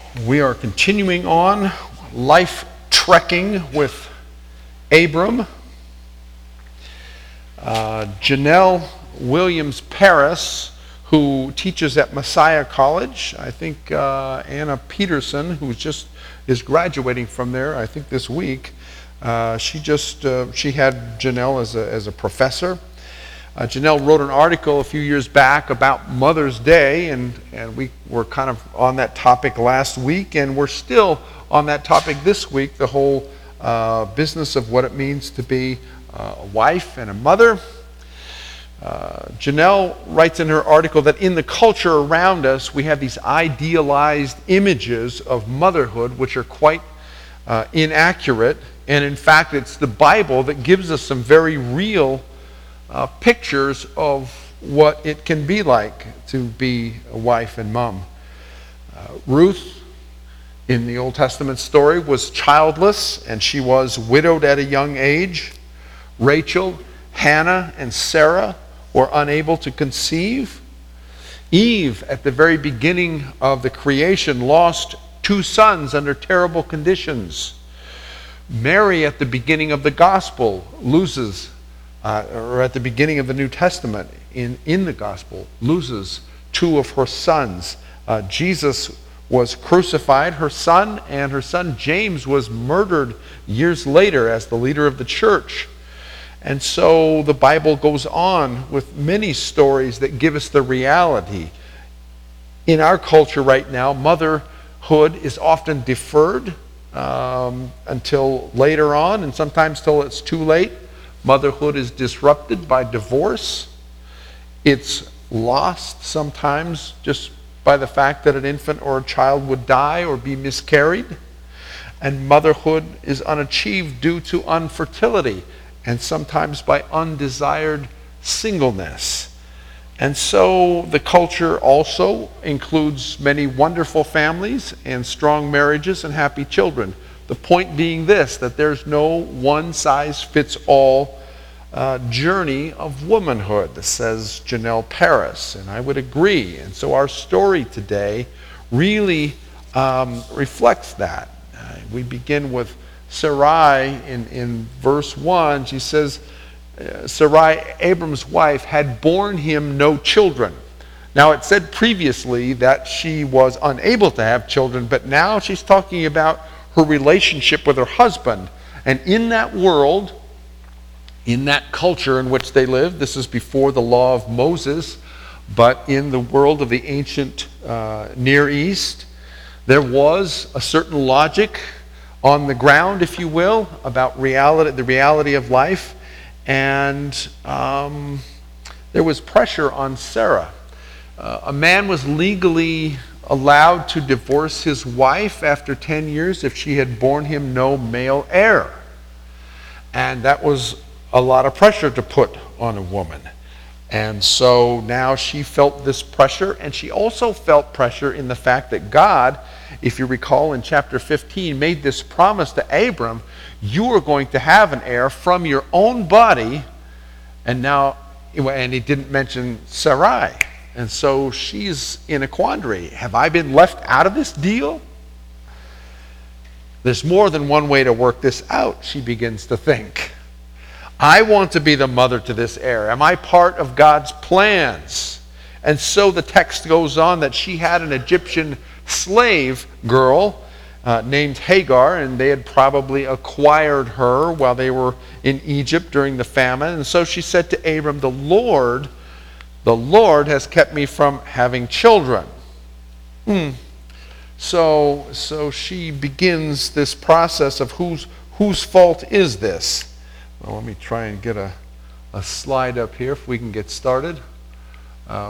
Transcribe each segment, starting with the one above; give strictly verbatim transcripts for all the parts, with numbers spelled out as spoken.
We are continuing on life trekking with Abram. Uh, Janelle Williams Paris, who teaches at Messiah College. I think uh, Anna Peterson, who just is graduating from there, I think this week. Uh, she just uh, she had Janelle as a as a professor. Uh, Janelle wrote an article a few years back about Mother's Day, and, and we were kind of on that topic last week, and we're still on that topic this week, the whole uh, business of what it means to be uh, a wife and a mother. Uh, Janelle writes in her article that in the culture around us, we have these idealized images of motherhood, which are quite uh, inaccurate, and in fact, it's the Bible that gives us some very real Uh, pictures of what it can be like to be a wife and mom. Uh, Ruth, in the Old Testament story, was childless, and she was widowed at a young age. Rachel, Hannah, and Sarah were unable to conceive. Eve, at the very beginning of the creation, lost two sons under terrible conditions. Mary, at the beginning of the gospel, loses Uh, or at the beginning of the New Testament, in, in the gospel, loses two of her sons. Uh, Jesus was crucified, her son, and her son James was murdered years later as the leader of the church. And so the Bible goes on with many stories that give us the reality. In our culture right now, motherhood is often deferred um, until later on, and sometimes till it's too late. Motherhood is disrupted by divorce. It's lost sometimes just by the fact that an infant or a child would die or be miscarried. And motherhood is unachieved due to infertility and sometimes by undesired singleness. And so the culture also includes many wonderful families and strong marriages and happy children. The point being this, that there's no one-size-fits-all uh, journey of womanhood, says Janelle Paris, and I would agree. And so our story today really um, reflects that. Uh, we begin with Sarai in, in verse one. She says, uh, Sarai, Abram's wife, had borne him no children. Now it said previously that she was unable to have children, but now she's talking about her relationship with her husband. And in that world, in that culture in which they lived, this is before the law of Moses, but in the world of the ancient uh, Near East, there was a certain logic on the ground, if you will, about reality, the reality of life. And um, there was pressure on Sarah. Uh, a man was legally allowed to divorce his wife after ten years if she had borne him no male heir. And that was a lot of pressure to put on a woman. And so now she felt this pressure, and she also felt pressure in the fact that God, if you recall in chapter fifteen, made this promise to Abram: you are going to have an heir from your own body. And now, and he didn't mention Sarai. And so she's in a quandary. Have I been left out of this deal? There's more than one way to work this out, she begins to think. I want to be the mother to this heir. Am I part of God's plans? And so the text goes on that she had an Egyptian slave girl uh, named Hagar, and they had probably acquired her while they were in Egypt during the famine. And so she said to Abram, the Lord The Lord has kept me from having children. Hmm. So, so she begins this process of whose whose fault is this? Well, let me try and get a, a slide up here if we can get started. Uh,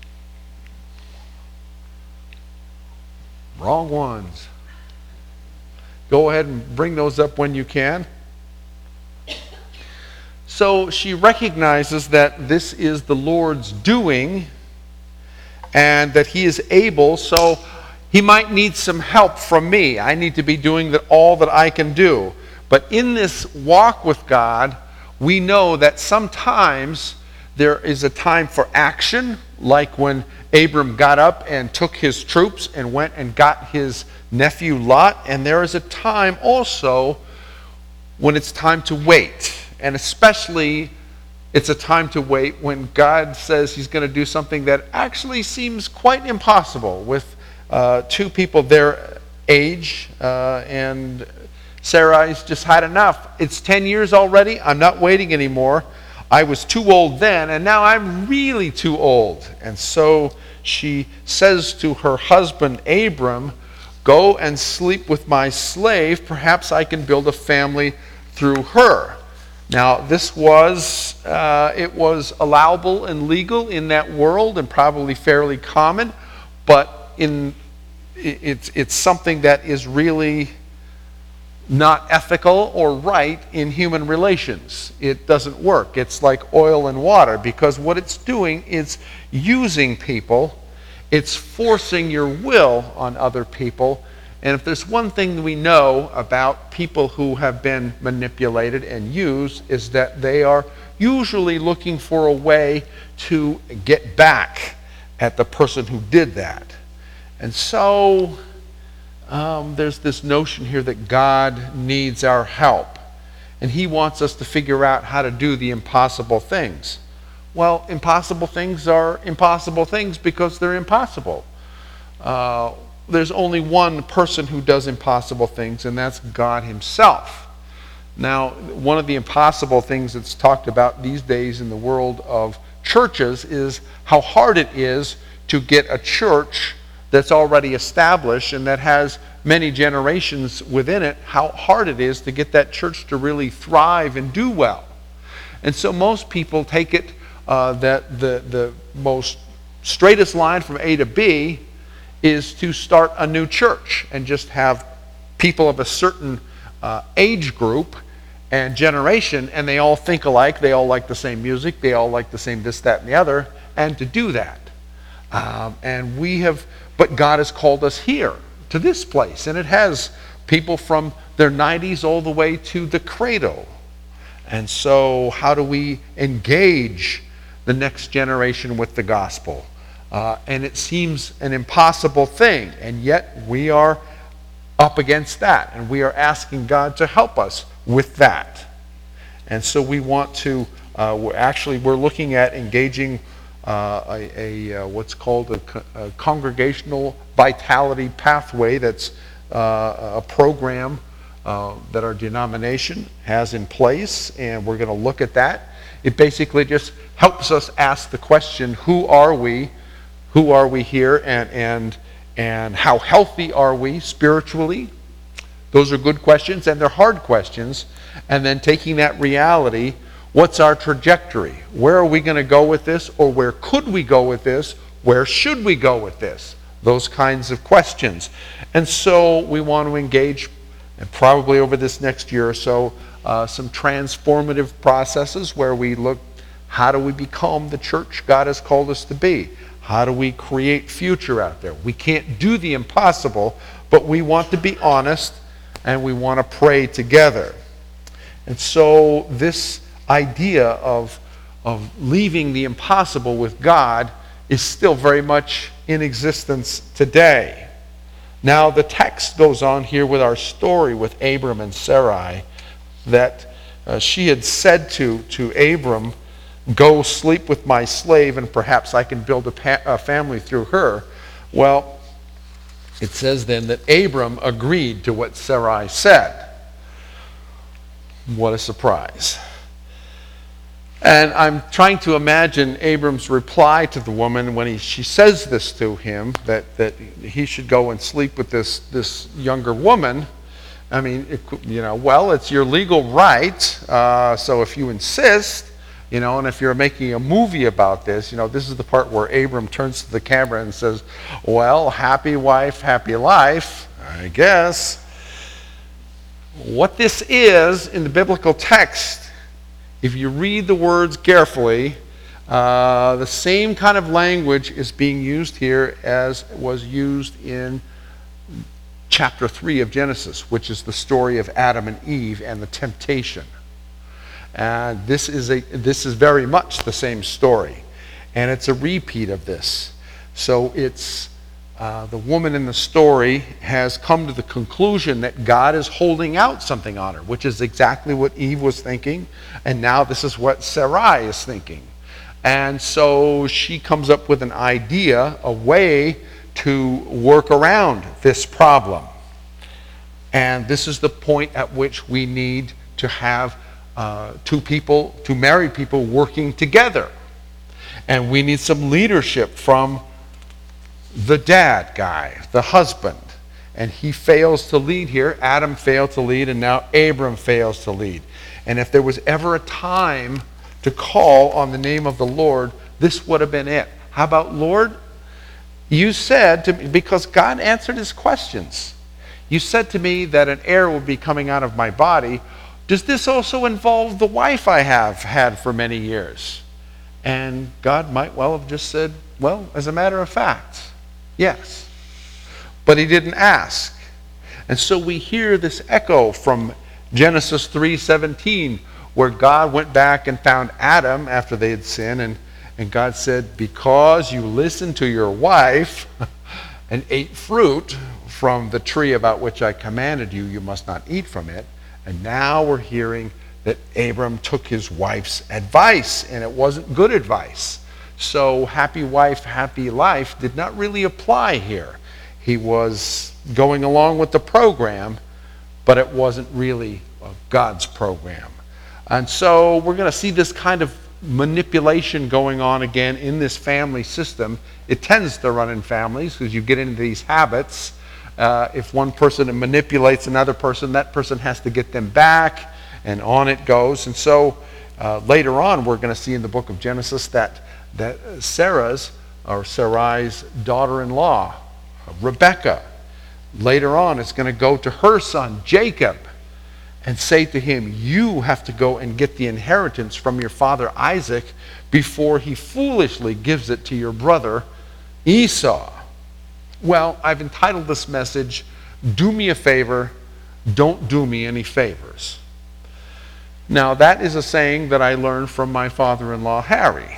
wrong ones. Go ahead and bring those up when you can. So she recognizes that this is the Lord's doing and that he is able, so he might need some help from me. I need to be doing that, all that I can do. But in this walk with God, we know that sometimes There is a time for action, like when Abram got up and took his troops and went and got his nephew Lot. And there is a time also when it's time to wait. And especially it's a time to wait when God says he's going to do something that actually seems quite impossible with uh, two people their age. Uh, and Sarai's just had enough. It's ten years already. I'm not waiting anymore. I was too old then, and now I'm really too old. And so she says to her husband Abram, go and sleep with my slave. Perhaps I can build a family through her. Now, this was, uh, it was allowable and legal in that world and probably fairly common, but in, it's, it's something that is really not ethical or right in human relations. It doesn't work. It's like oil and water, because what it's doing is using people. It's forcing your will on other people. And if there's one thing we know about people who have been manipulated and used, is that they are usually looking for a way to get back at the person who did that. And so um, there's this notion here that God needs our help, and he wants us to figure out how to do the impossible things. Well, impossible things are impossible things because they're impossible. Uh, there's only one person who does impossible things, and that's God himself. Now, one of the impossible things that's talked about these days in the world of churches is how hard it is to get a church that's already established and that has many generations within it, how hard it is to get that church to really thrive and do well. And so most people take it uh, that the, the most straightest line from A to B is to start a new church and just have people of a certain uh, age group and generation, and they all think alike, they all like the same music, they all like the same this, that, and the other, and to do that. Um, and we have, but God has called us here to this place, and it has people from their nineties all the way to the cradle. And so how do we engage the next generation with the gospel? Uh, and it seems an impossible thing, and yet we are up against that, and we are asking God to help us with that. And so we want to, uh, we're actually, we're looking at engaging uh, a, a uh, what's called a, a congregational vitality pathway. That's uh, a program uh, that our denomination has in place, and we're going to look at that. It basically just helps us ask the question, who are we? Who are we here, and and and how healthy are we spiritually? Those are good questions, and they're hard questions. And then taking that reality, what's our trajectory? Where are we going to go with this, or where could we go with this? Where should we go with this? Those kinds of questions. And so we want to engage, and probably over this next year or so, uh, some transformative processes where we look, how do we become the church God has called us to be? How do we create future out there? We can't do the impossible, but we want to be honest, and we want to pray together. And so this idea of, of leaving the impossible with God is still very much in existence today. Now the text goes on here with our story with Abram and Sarai, that uh, she had said to, to Abram, go sleep with my slave, and perhaps I can build a, pa- a family through her. Well, it says then that Abram agreed to what Sarai said. What a surprise. And I'm trying to imagine Abram's reply to the woman when he, she says this to him, that, that he should go and sleep with this, this younger woman. I mean, it, you know, well, it's your legal right, uh, so if you insist, you know, and if you're making a movie about this, you know, this is the part where Abram turns to the camera and says, well, happy wife, happy life, I guess. What this is in the biblical text, if you read the words carefully, uh, the same kind of language is being used here as was used in chapter three of Genesis, which is the story of Adam and Eve and the temptation. And this is a this is very much the same story, and it's a repeat of this. So it's uh, the woman in the story has come to the conclusion that God is holding out something on her, which is exactly what Eve was thinking, and now this is what Sarai is thinking. And so she comes up with an idea, a way to work around this problem. And this is the point at which we need to have uh, two people, two married people working together. And we need some leadership from the dad guy, the husband. And he fails to lead here. Adam failed to lead, and now Abram fails to lead. And if there was ever a time to call on the name of the Lord, this would have been it. How about, Lord, you said to me, because God answered his questions. You said to me that an heir will be coming out of my body. Does this also involve the wife I have had for many years? And God might well have just said, well, as a matter of fact, yes. But he didn't ask. And so we hear this echo from Genesis three seventeen, where God went back and found Adam after they had sinned, and, and God said, because you listened to your wife and ate fruit from the tree about which I commanded you, you must not eat from it. And now we're hearing that Abram took his wife's advice, and it wasn't good advice. So happy wife, happy life did not really apply here. He was going along with the program, but it wasn't really God's program. And so we're going to see this kind of manipulation going on again in this family system. It tends to run in families because you get into these habits. Uh, if one person manipulates another person, that person has to get them back, and on it goes. And so uh, later on, we're going to see in the book of Genesis that, that Sarah's, or Sarai's daughter-in-law, Rebecca, later on is going to go to her son, Jacob, and say to him, you have to go and get the inheritance from your father Isaac before he foolishly gives it to your brother Esau. Well, I've entitled this message, Do Me a Favor, Don't Do Me Any Favors. Now, that is a saying that I learned from my father-in-law, Harry.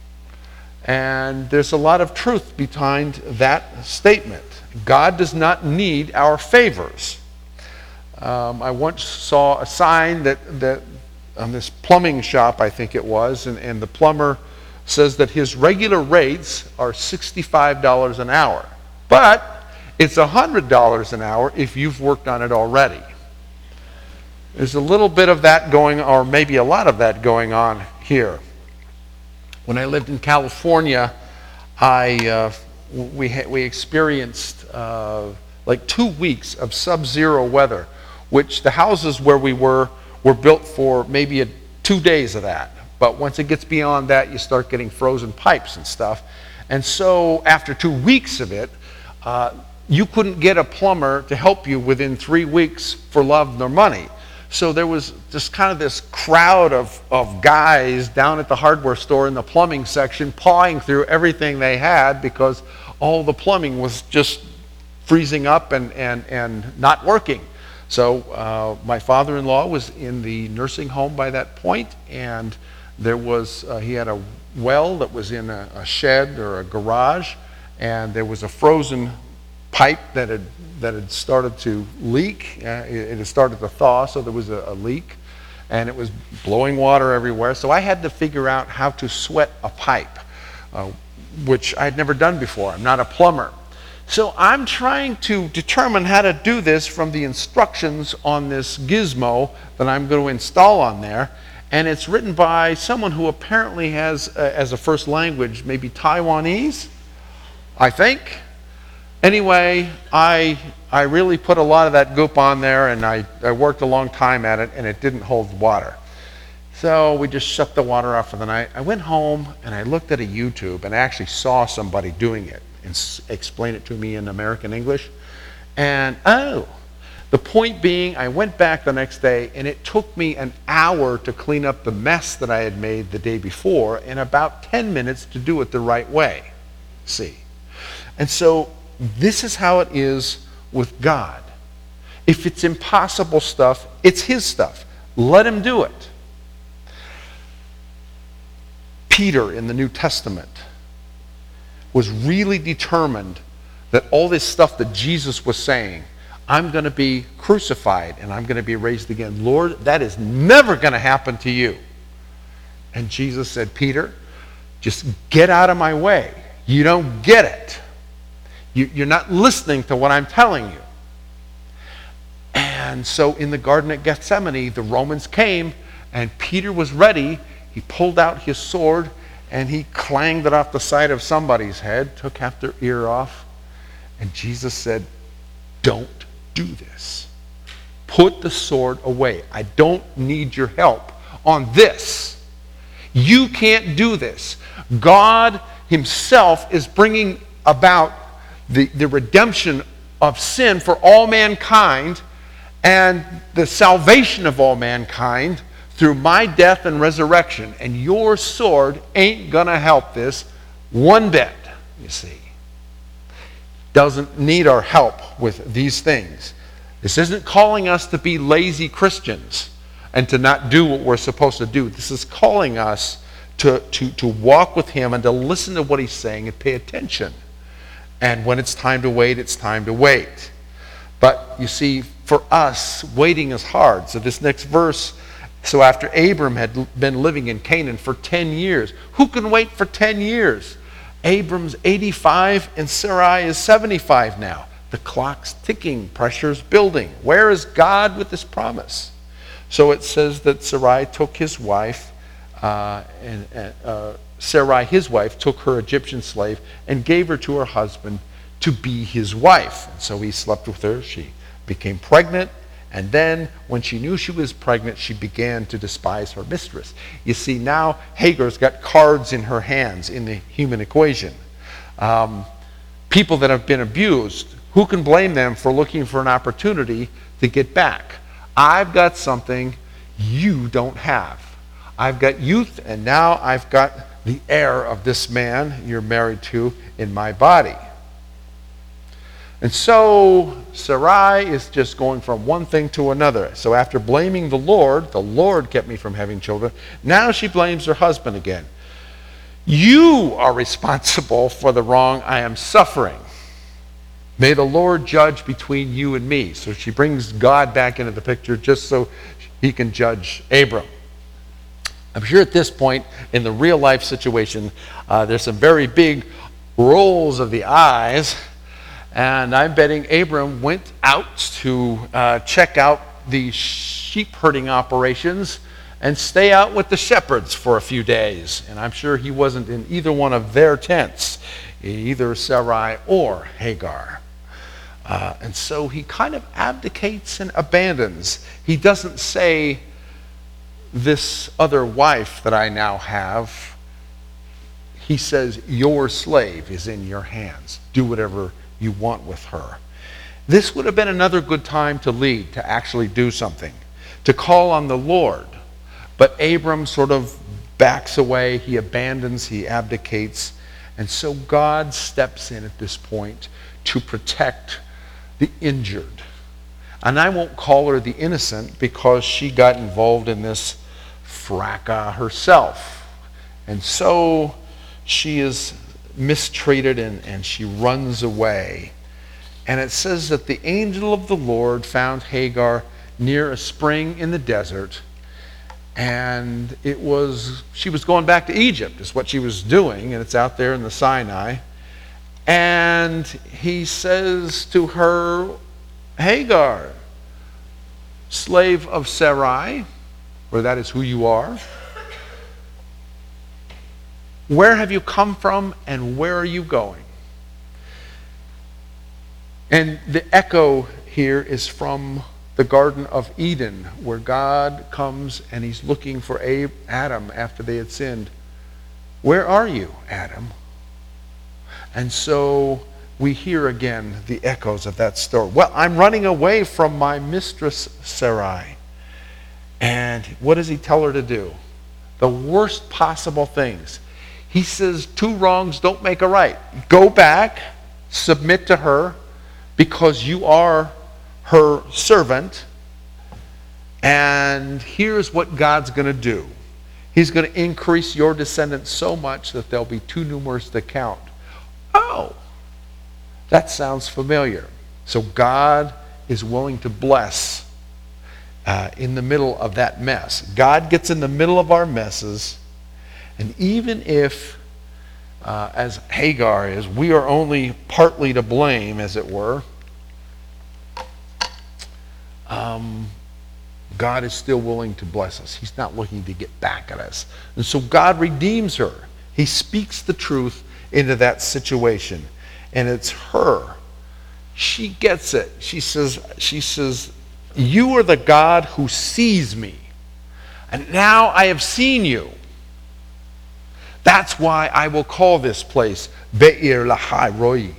And there's a lot of truth behind that statement. God does not need our favors. Um, I once saw a sign that, that on this plumbing shop, I think it was, and, and the plumber says that his regular rates are sixty-five dollars an hour. But it's one hundred dollars an hour if you've worked on it already. There's a little bit of that going, or maybe a lot of that going on here. When I lived in California, I uh, we, ha- we experienced uh, like two weeks of sub-zero weather, which the houses where we were were built for maybe a, two days of that. But once it gets beyond that, you start getting frozen pipes and stuff. And so after two weeks of it, uh, you couldn't get a plumber to help you within three weeks for love nor money. So there was just kind of this crowd of, of guys down at the hardware store in the plumbing section pawing through everything they had because all the plumbing was just freezing up and, and, and not working. So uh, my father-in-law was in the nursing home by that point, and there was uh, he had a well that was in a, a shed or a garage, and there was a frozen pipe that had that had started to leak. Uh, it, it had started to thaw, so there was a, a leak, and it was blowing water everywhere. So I had to figure out how to sweat a pipe, uh, which I'd never done before. I'm not a plumber. So I'm trying to determine how to do this from the instructions on this gizmo that I'm going to install on there. And it's written by someone who apparently has, uh, as a first language, maybe Taiwanese, I think. Anyway, I I really put a lot of that goop on there, and I, I worked a long time at it, and it didn't hold water. So we just shut the water off for the night. I went home, and I looked at a YouTube, and I actually saw somebody doing it and s- explain it to me in American English. And, oh, the point being, I went back the next day, and it took me an hour to clean up the mess that I had made the day before, and about ten minutes to do it the right way. See? And so this is how it is with God. If it's impossible stuff, it's his stuff. Let him do it. Peter in the New Testament was really determined that all this stuff that Jesus was saying, I'm going to be crucified and I'm going to be raised again. Lord, that is never going to happen to you. And Jesus said, Peter, just get out of my way. You don't get it. You, you're not listening to what I'm telling you. And so in the Garden at Gethsemane, the Romans came and Peter was ready. He pulled out his sword and he clanged it off the side of somebody's head, took half their ear off. And Jesus said, don't do this. Put the sword away. I don't need your help on this. You can't do this. God himself is bringing about the, the redemption of sin for all mankind and the salvation of all mankind through my death and resurrection. And your sword ain't going to help this one bit, you see. Doesn't need our help with these things. This isn't calling us to be lazy Christians and to not do what we're supposed to do. This is calling us to, to, to walk with him and to listen to what he's saying and pay attention. And when it's time to wait, it's time to wait. But you see, for us, waiting is hard. So this next verse, so after Abram had been living in Canaan for ten years, who can wait for ten years? Abram's eighty-five and Sarai is seventy-five now. The clock's ticking, pressure's building. Where is God with this promise? So it says that Sarai took his wife, uh, and uh, Sarai, his wife, took her Egyptian slave and gave her to her husband to be his wife. And so he slept with her. She became pregnant. And then when she knew she was pregnant, she began to despise her mistress. You see, now Hagar's got cards in her hands in the human equation. Um, people that have been abused, who can blame them for looking for an opportunity to get back? I've got something you don't have. I've got youth, and now I've got the heir of this man you're married to in my body. And so Sarai is just going from one thing to another. So after blaming the Lord, the Lord kept me from having children, now she blames her husband again. You are responsible for the wrong I am suffering. May the Lord judge between you and me. So she brings God back into the picture just so he can judge Abram. I'm sure at this point in the real life situation, uh, there's some very big rolls of the eyes. And I'm betting Abram went out to uh, check out the sheep herding operations and stay out with the shepherds for a few days. And I'm sure he wasn't in either one of their tents, either Sarai or Hagar. Uh, and so he kind of abdicates and abandons. He doesn't say, this other wife that I now have, he says, your slave is in your hands. Do whatever you want with her. This would have been another good time to lead, to actually do something, to call on the Lord. But Abram sort of backs away, he abandons, he abdicates, and so God steps in at this point to protect the injured. And I won't call her the innocent because she got involved in this fracas herself. And so she is mistreated and, and she runs away. And it says that the angel of the Lord found Hagar near a spring in the desert, and it was she was going back to Egypt is what she was doing, and it's out there in the Sinai. And he says to her, Hagar, slave of Sarai, or that is who you are, where have you come from and where are you going? And the echo here is from the Garden of Eden, where God comes and he's looking for Adam after they had sinned. Where are you, Adam? And so we hear again the echoes of that story. Well, I'm running away from my mistress Sarai. And what does he tell her to do? The worst possible things. He says, two wrongs don't make a right. Go back, submit to her, because you are her servant. And here's what God's going to do. He's going to increase your descendants so much that they'll be too numerous to count. Oh, that sounds familiar. So God is willing to bless uh, in the middle of that mess. God gets in the middle of our messes, and even if, uh, as Hagar is, we are only partly to blame, as it were, um, God is still willing to bless us. He's not looking to get back at us. And so God redeems her. He speaks the truth into that situation. And it's her. She gets it. She says, she says, you are the God who sees me. And now I have seen you. That's why I will call this place Be'er Lahai Roi.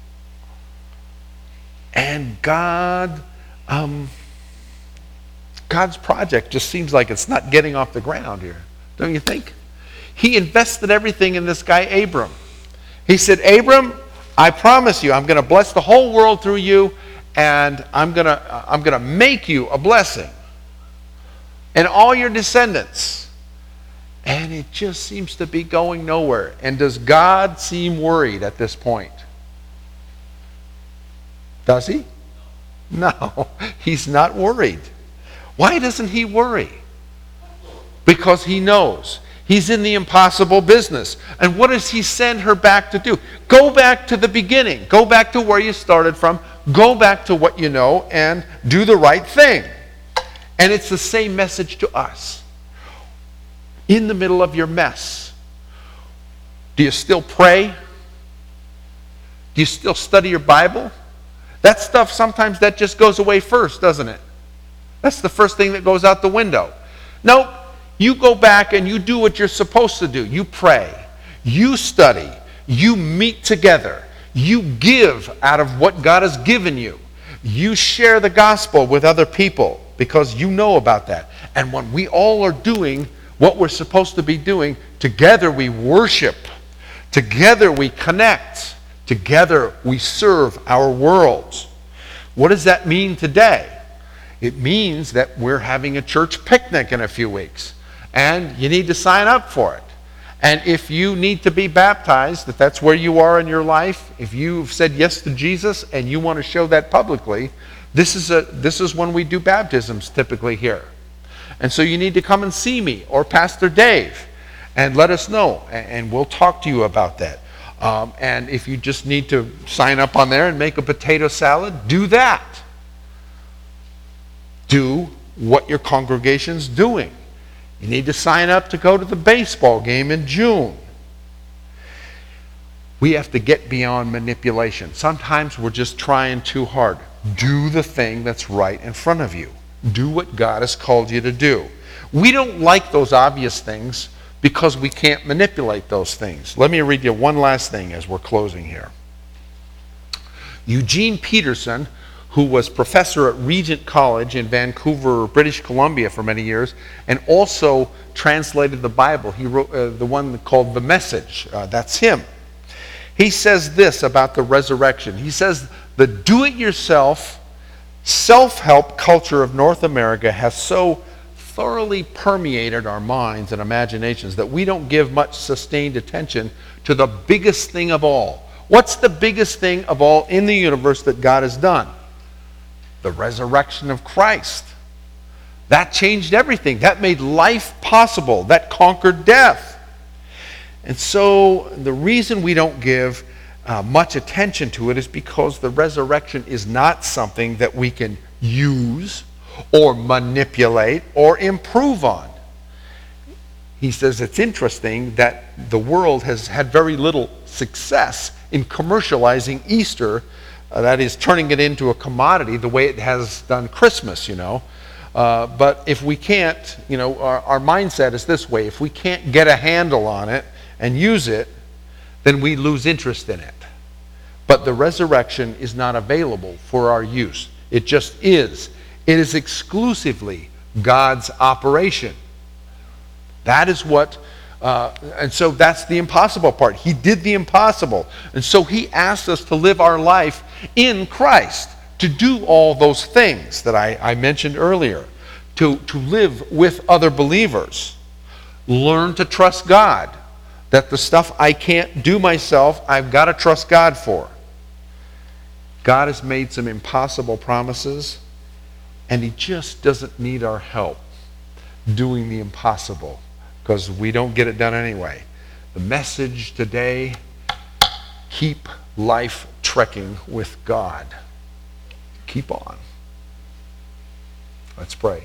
And God, um, God's project just seems like it's not getting off the ground here. Don't you think? He invested everything in this guy, Abram. He said, Abram, I promise you, I'm going to bless the whole world through you, and I'm going to I'm going to make you a blessing. And all your descendants. And it just seems to be going nowhere. And does God seem worried at this point? Does he? No, he's not worried. Why doesn't he worry? Because he knows. He's in the impossible business. And what does he send her back to do? Go back to the beginning. Go back to where you started from. Go back to what you know and do the right thing. And it's the same message to us. In the middle of your mess, do you still pray? Do you still study your Bible? That stuff, sometimes that just goes away first, doesn't it? That's the first thing that goes out the window. Nope. You go back and you do what you're supposed to do. You pray. You study. You meet together. You give out of what God has given you. You share the gospel with other people because you know about that. And when we all are doing what we're supposed to be doing, together we worship. Together we connect. Together we serve our world. What does that mean today? It means that we're having a church picnic in a few weeks. And you need to sign up for it. And if you need to be baptized, if that's where you are in your life, if you've said yes to Jesus and you want to show that publicly, this is a this is when we do baptisms typically here. And so you need to come and see me or Pastor Dave and let us know, and we'll talk to you about that. Um, and if you just need to sign up on there and make a potato salad, do that. Do what your congregation's doing. You need to sign up to go to the baseball game in June. We have to get beyond manipulation. Sometimes we're just trying too hard. Do the thing that's right in front of you. Do what God has called you to do. We don't like those obvious things because we can't manipulate those things. Let me read you one last thing as we're closing here. Eugene Peterson, who was professor at Regent College in Vancouver, British Columbia for many years, and also translated the Bible. He wrote uh, the one called The Message. Uh, that's him. He says this about the resurrection. He says, the do-it-yourself, self-help culture of North America has so thoroughly permeated our minds and imaginations that we don't give much sustained attention to the biggest thing of all. What's the biggest thing of all in the universe that God has done? The resurrection of Christ. That changed everything. That made life possible. That conquered death. And so the reason we don't give uh, much attention to it is because the resurrection is not something that we can use or manipulate or improve on. He says it's interesting that the world has had very little success in commercializing Easter. Uh, that is, turning it into a commodity the way it has done Christmas, you know. Uh, but if we can't, you know, our, our mindset is this way. If we can't get a handle on it and use it, then we lose interest in it. But the resurrection is not available for our use. It just is. It is exclusively God's operation. That is what... Uh, and so that's the impossible part. He did the impossible. And so he asked us to live our life in Christ, to do all those things that I, I mentioned earlier, to, to live with other believers. learn to trust God. That the stuff I can't do myself, I've got to trust God for. God has made some impossible promises, and he just doesn't need our help doing the impossible, because we don't get it done anyway. The message today, keep life trekking with God. Keep on. Let's pray.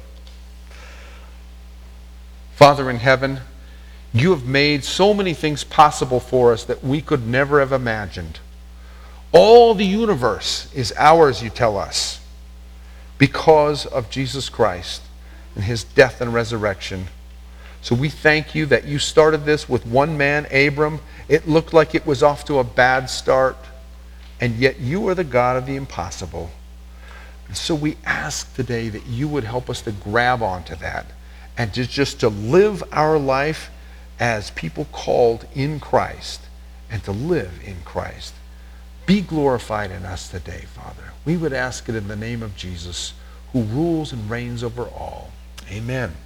Father in heaven, you have made so many things possible for us that we could never have imagined. All the universe is ours, you tell us, because of Jesus Christ and his death and resurrection. So we thank you that you started this with one man, Abram. It looked like it was off to a bad start, and yet you are the God of the impossible. And so we ask today that you would help us to grab onto that and to just to live our life as people called in Christ, and to live in Christ. Be glorified in us today, Father. We would ask it in the name of Jesus, who rules and reigns over all. Amen.